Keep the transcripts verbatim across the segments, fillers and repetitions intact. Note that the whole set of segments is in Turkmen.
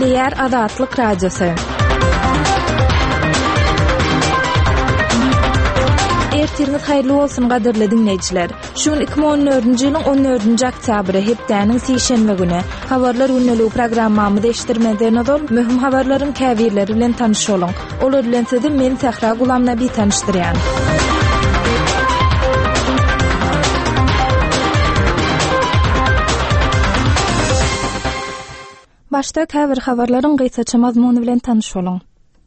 Nükleer Azatlyk Radiosu. Ertiriniz hayırlı olsun gaderli dinleyiciler. Şun iki bin on dördünji ýylyň on dördünji oktýabry hepdäniň sişenme güni. Habarlar ünlülüğü programmamyzy eşdirmeden ol, mühim habarlaryň käbirleri bilen tanış bolun. Olar bilen sizi men Sahra Gulamnabi tanışdyrýan. Başta käbir habarlaryň gysgaça mazmuny bilen tanış bolun.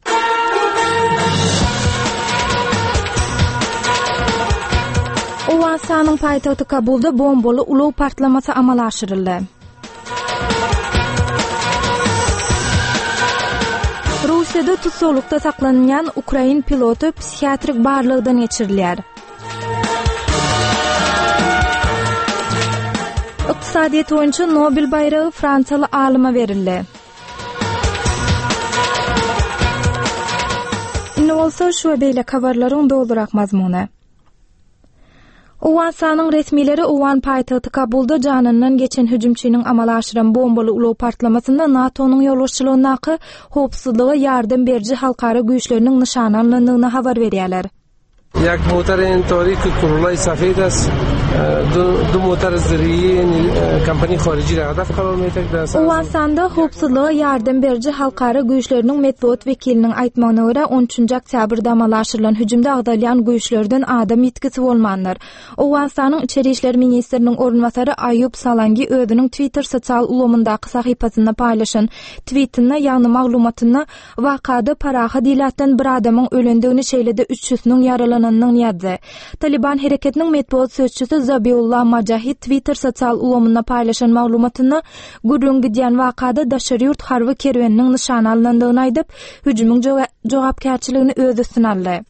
Owasanyň paýtagty Kabulda bombaly uluw partlamasy amala aşyryldy. Russiýada tutsulukda saklanýan Ukrain pilotu psihiatrik barlygdan geçirilýär. Iqtisadiýet boýunça Nobel bayragy Fransaly alyma berildi. Indi bolsa şu beýle habarlaryň doldurak mazmuny. Owasanyň resmileri Owan paýtagty Kabulda janyndan geçen hüjümçiniň amala aşyran bombaly uluw partlamasynda NATO'nyň ýolbaşçylygyna howpsuzlygy ýardam berji halkara güýçleriniň nyşanlandygyny habar berýärler. یک موتر انطوری که کورولای سفید است دو, دو موتر زرعی کمپانی خارجی را هدف قرار می‌دهد. Owasanda howpsuzlyga ýardam berji halkara güýçleriniň medeniýet wekiliniň aýtmagyna görä on üçünji oktýabrda amala aşyrylan hüjümde agdalýan güýçlerden adam ýetkisi bolmandyr. Owasanyň içeri işler ministriniň ornwasary Aýub Salangi özüniň Twitter sosial ulgamyndaky sahypasyna paýlaşan tweetinde ýagny maglumatyny wakada paraha dilatdan bir adamyň ölendigini şeýlede üç yüzüniň yaralananyny ýazdy. Taliban hereketiniň medeniýet sözçüsü Zabiullah Mujahid Twitter sosial ulgamynda paýlaşan maglumatyny gurrun gidýän wakada daşary ýurt harby kerweniniň nyşana alınandygyny aýdyp, hüjümüň jogapkärçiligini öz üstüne aldy.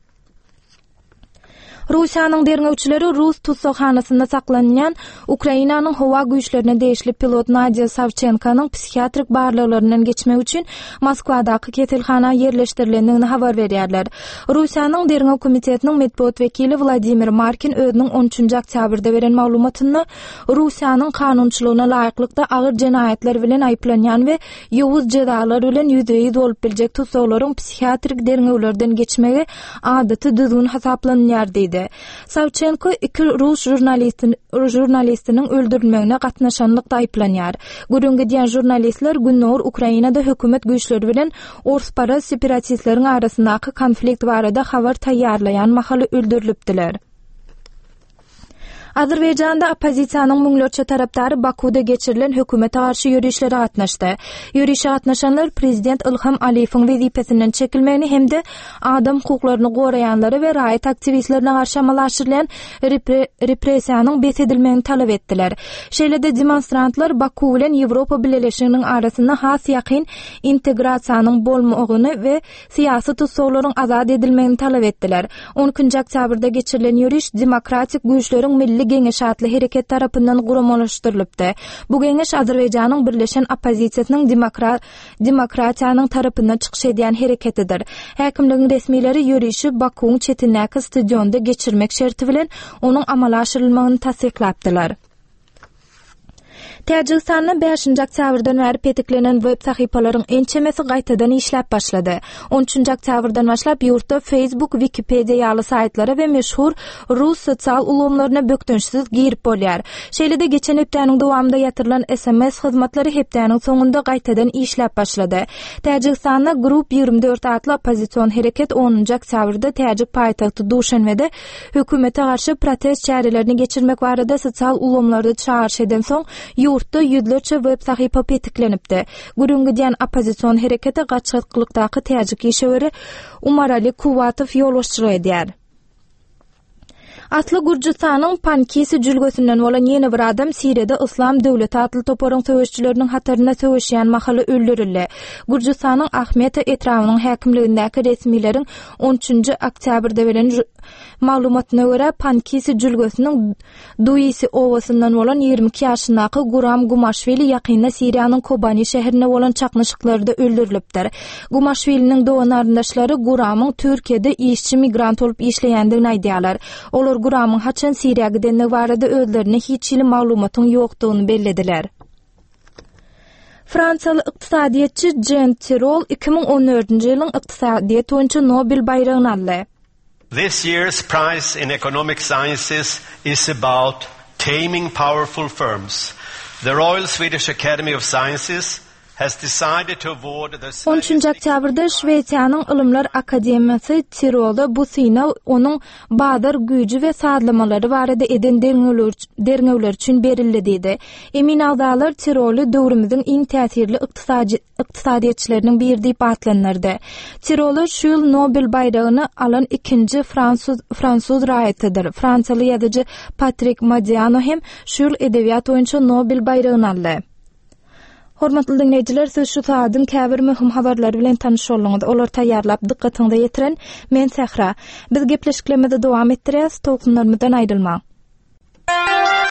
Russiýanyň derňewçileri Rus tutsakhanasyna saklanýan Ukrainanyň howa güýçlerine deýişli pilot Nadia Savchenkanyň psihiatrik barlyglaryndan geçmek üçin Moskwadaky keselhana ýerleşdirilendigini habar berýärler. Russiýanyň derňew komitetiniň medeniýet wekili Vladimir Markin özüniň on üçünji oktýabrda beren maglumatyny Russiýanyň kanunçylygyna laýyklykda agyr jenaýetler bilen aýplanýan we ýowuz jezalar bilen ýüzeye bolup biljek tutsaklaryň psihiatrik derňewlerden geçmegi adaty düzgün hasaplanýar diýdi. Savchenko iki Rus jurnalistin jurnalistiniň öldürilmegine gatnaşanlykda aýplanýar. Gurrun gidýän jurnalistler günnäwr Ukrainada hökümet güýçleri bilen orspara separatistleriň arasyndaky konflikt barada habar taýýarlaýan mahaly öldürilipdiler. Azerbaýjanda opozisiýanyň müňlerçe tarapdary Bakuda geçirilen hökümete garşy ýürüýüşlere gatnaşdy. Ýürüýüşe gatnaşanlar prezident Ilham Aliýewiň wezipesinden çekilmegini hemde adam hukuklaryny goraýanlary we raýat aktivistlerine garşy amala aşyrylan repressiýanyň besedilmegini talap etdiler. Şeýlede demonstrantlar Baku bilen Ýewropa Birleşiginiň arasynda has ýakyn integrasiýanyň bolmagyny we syýasy tutsaklaryň azad edilmegini talap etdiler. on üçünji oktýabrda geçirilen ýürüýüş demokratik güýçleriň milli Geňeş adly hereket tarapyndan guramalaşdyrylypdy. Bu geňeş Azerbaýjanyň birleşen opozisiýasynyň demokrat demokratiýanyň tarapyndan çykyş edýän hereketidir. Häkimligiň resmileri ýürüýüşi Bakuň çetinäki stadionda geçirmek şerti bilen onuň amala aşyrylmagyny tasdiklapdylar. Täjikistanyň beşinji oktýabrdan bäri petiklenen web sahypalaryň ençemesi gaýtadan işläp başlady. on üçünji oktýabrdan başlap ýurtda Facebook, Wikipedia ýaly saýtlary we meşhur Rus sosial ulgamlaryna bökdünçsiz girip bolýar. Şeýlede geçen hepdäniň dowamında ýatyrylan S M S hyzmatlary hepdäniň soňunda gaýtadan işläp başlady. Täjikistanda Grup ýygrimi dört adly opozisiýon hereket onunji oktýabrda Täjik paýtagty Duşanbede hökümete garşy protest çärelerini geçirmek barada sosial ulgamlarda çağırş eden soň ýurtda ýüzlerçe web sahypa petiklenipdi. Gurrun gidýän opozisiýon hereketi gaçgylykdaky Täjik işgöri Umarali Kuwatow ýolbaşçylyk edýär. Atly Gürjistanyň Pankisi jülgesinden bolan ýene bir adam Siriýada Islam döwleti atly toparyň söwüşçileriniň hataryna söwüşýän mahaly öldürildi. Gürjistanyň Ahmet etrawynyň häkimligindäki resmiýlerin on üçünji oktýabrda beren maglumatyna görä Pankisi jülgesiniň Duisi owasyndan bolan ýygrimi iki ýaşyndaky Guram Gumashvili ýakynda Siriýanyň Kobani şäherine bolan çaknaşyklarda öldürilipdir. Gumashviliň dogan aryndaşlary Guramyň Türkiýede işçi migrant bolup işleýändigini aýdýarlar. Olar Guramyň haçan Siriýa gidenligi barada özlerine hiç ýyly maglumatyň ýokdugyny bellediler. Fransalı iqtisadiyatçı Jean Tirole iki bin on dördünji ýylyň iqtisadiyat boýunça Nobel bayragyny aldy. This year's prize in economic sciences is about taming powerful firms. The Royal Swedish Academy of Sciences has decided to award the on üçünji oktýabrda Şweýçarýanyň Ilymlar Akademiýasy Tirolda bu synaw onuň baýdar güýji we sadlamalary barada eden derňewler üçin berildi dedi. Emin agdalar Tiroly döwrümizin iň täsirli iqtisadiyatçylarynyň biri diýip atlanyrdy. Tiroly şu ýyl Nobel bayragyny alan ikinji fransuz fransuz raýatydyr. Fransaly ýazyjy Patrick Modiano hem şu ýyl edebiýat boýunça Nobel bayragyny aldy. Hormatly dinleýijiler, siz şu saýdyň käbir möhüm habarlary bilen tanyş bolýaňyz. Olar taýýarlap dikkatiňize ýetiren men Sähra. Biz gepleşiklerimizi dowam etdirýäs, tokunlarymyzdan aýrylmaň.